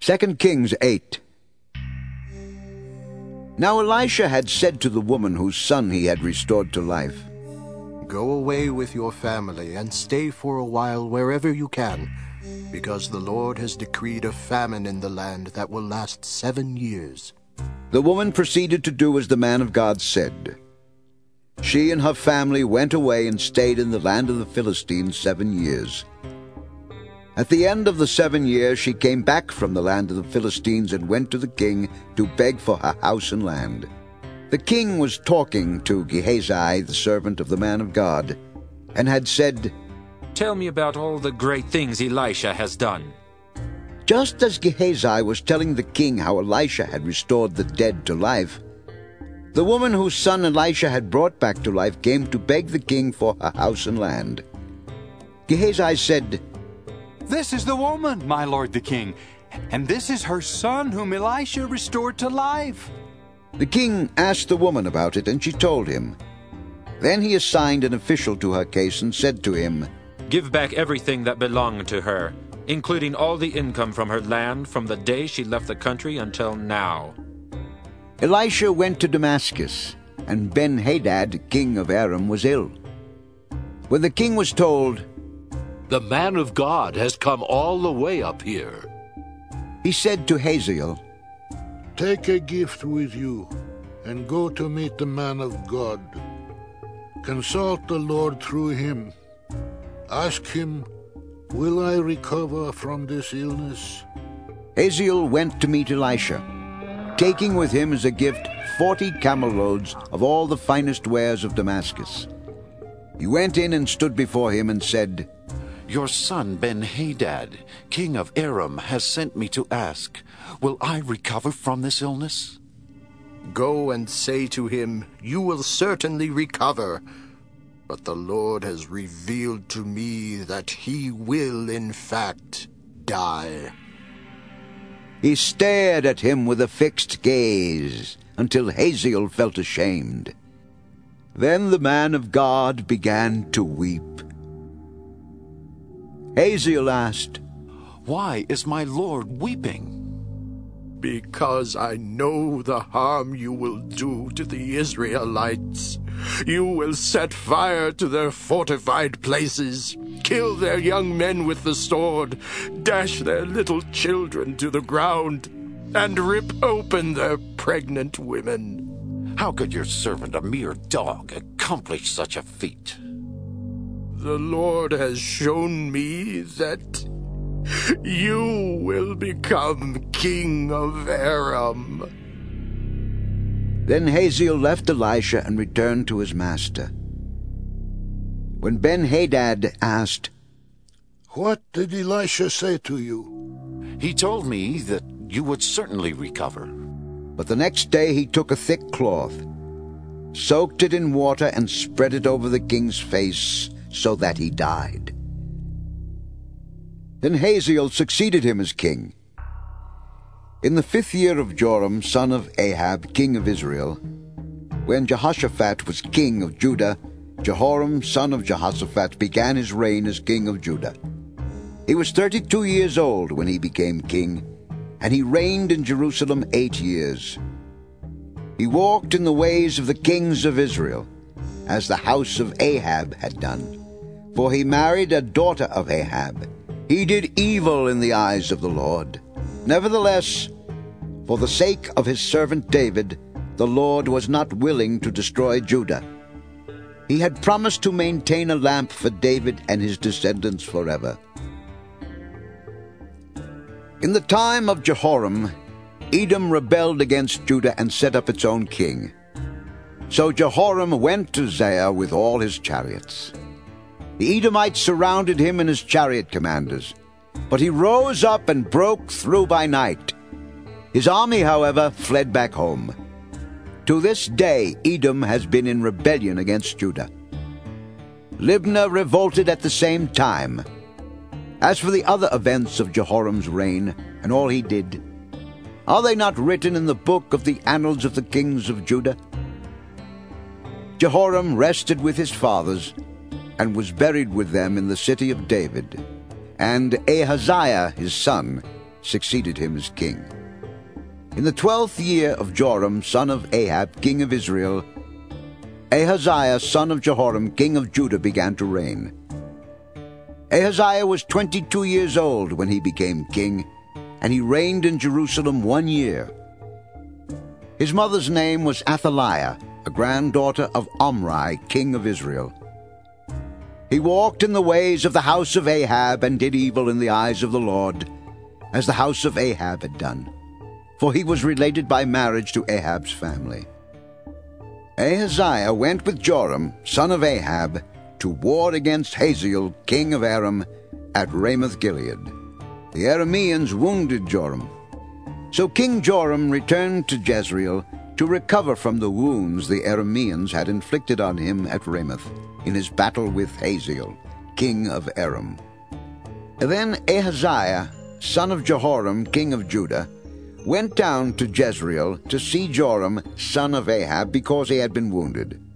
2 Kings 8. Now Elisha had said to the woman whose son he had restored to life, "Go away with your family and stay for a while wherever you can, because the Lord has decreed a famine in the land that will last 7 years." The woman proceeded to do as the man of God said. She and her family went away and stayed in the land of the Philistines 7 years. At the end of the 7 years she came back from the land of the Philistines and went to the king to beg for her house and land. The king was talking to Gehazi, the servant of the man of God, and had said, "Tell me about all the great things Elisha has done." Just as Gehazi was telling the king how Elisha had restored the dead to life, the woman whose son Elisha had brought back to life came to beg the king for her house and land. Gehazi said, "This is the woman, my lord the king, and this is her son whom Elisha restored to life." The king asked the woman about it, and she told him. Then he assigned an official to her case and said to him, "Give back everything that belonged to her, including all the income from her land from the day she left the country until now." Elisha went to Damascus, and Ben-Hadad, king of Aram, was ill. When the king was told, "The man of God has come all the way up here," he said to Hazael, "Take a gift with you, and go to meet the man of God. Consult the Lord through him. Ask him, 'Will I recover from this illness?'" Hazael went to meet Elisha, taking with him as a gift 40 camel loads of all the finest wares of Damascus. He went in and stood before him and said, "Your son Ben-Hadad, king of Aram, has sent me to ask, will I recover from this illness?" "Go and say to him, 'You will certainly recover.' But the Lord has revealed to me that he will, in fact, die." He stared at him with a fixed gaze until Hazael felt ashamed. Then the man of God began to weep. Hazael asked, "Why is my lord weeping?" "Because I know the harm you will do to the Israelites. You will set fire to their fortified places, kill their young men with the sword, dash their little children to the ground, and rip open their pregnant women." "How could your servant, a mere dog, accomplish such a feat?" "The Lord has shown me that you will become king of Aram." Then Hazael left Elisha and returned to his master. When Ben-Hadad asked, "What did Elisha say to you?" "He told me that you would certainly recover." But the next day he took a thick cloth, soaked it in water, and spread it over the king's face, so that he died. Then Hazael succeeded him as king. In the 5th year of Joram, son of Ahab, king of Israel, when Jehoshaphat was king of Judah, Jehoram, son of Jehoshaphat, began his reign as king of Judah. He was 32 years old when he became king, and he reigned in Jerusalem 8 years. He walked in the ways of the kings of Israel, as the house of Ahab had done. For he married a daughter of Ahab. He did evil in the eyes of the Lord. Nevertheless, for the sake of his servant David, the Lord was not willing to destroy Judah. He had promised to maintain a lamp for David and his descendants forever. In the time of Jehoram, Edom rebelled against Judah and set up its own king. So Jehoram went to Zair with all his chariots. The Edomites surrounded him and his chariot commanders, but he rose up and broke through by night. His army, however, fled back home. To this day, Edom has been in rebellion against Judah. Libnah revolted at the same time. As for the other events of Jehoram's reign and all he did, are they not written in the book of the annals of the kings of Judah? Jehoram rested with his fathers and was buried with them in the city of David. And Ahaziah his son succeeded him as king. In the 12th year of Joram, son of Ahab, king of Israel, Ahaziah, son of Jehoram, king of Judah, began to reign. Ahaziah was 22 years old when he became king, and he reigned in Jerusalem 1 year. His mother's name was Athaliah, a granddaughter of Omri, king of Israel. He walked in the ways of the house of Ahab and did evil in the eyes of the Lord, as the house of Ahab had done, for he was related by marriage to Ahab's family. Ahaziah went with Joram, son of Ahab, to war against Hazael, king of Aram, at Ramoth-Gilead. The Arameans wounded Joram. So King Joram returned to Jezreel to recover from the wounds the Arameans had inflicted on him at Ramoth in his battle with Hazael, king of Aram. Then Ahaziah, son of Jehoram, king of Judah, went down to Jezreel to see Joram, son of Ahab, because he had been wounded.